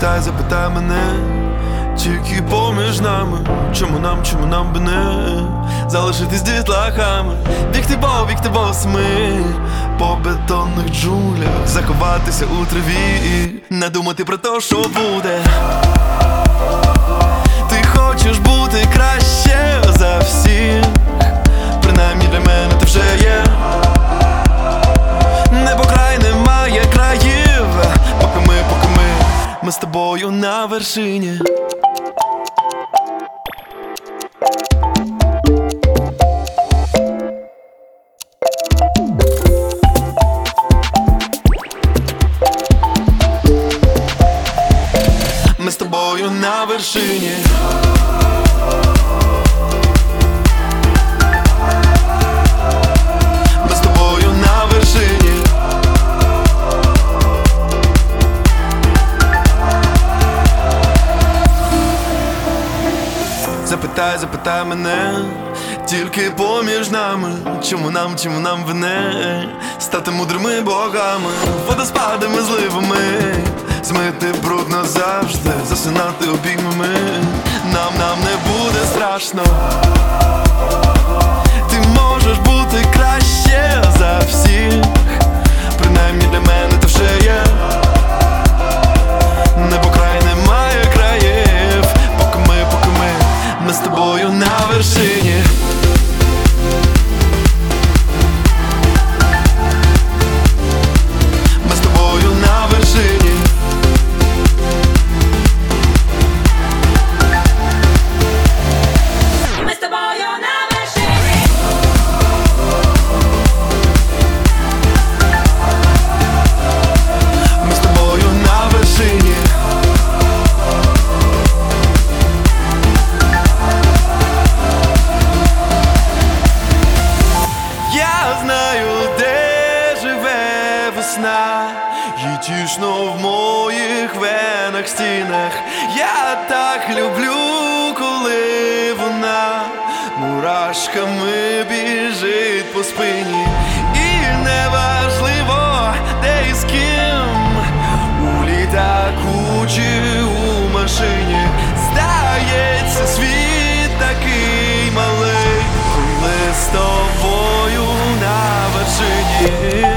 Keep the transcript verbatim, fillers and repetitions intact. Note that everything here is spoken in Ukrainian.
Запитай, запитай мене, тільки поміж нами. Чому нам, чому нам би не залишитись дітлахами? Бігти бо, бігти босими по бетонних джунглях, заховатися у траві, не думати про те, що буде. Ти хочеш бути краще за всіх, принаймні для мене ти вже є. Небо край, немає країв, поки ми, поки ми, ми з тобою на вершині. Ми з тобою на вершині. Ми з тобою на вершині. Запитай, запитай мене, тільки поміж нами. Чому нам, чому нам вине стати мудрими богами, водоспадами, зливами, змити бруд назавжди, засинати обіймами. Нам, нам не буде страшно. Ти можеш бути краще за всіх, принаймні для мене ти вже є. Небо край, немає країв, поки ми, поки ми, ми з тобою на вершині. Ми з тобою на вершині. Ми з тобою на вершині. Ми з тобою на вершині. Я знаю, де живе весна, їй тішно в моїх венах, стінах. Я так люблю, коли вона мурашками біжить по спині. І неважливо, де і з ким, у літаку чи у машині. Здається, світ такий малий, коли з тобою на вершині.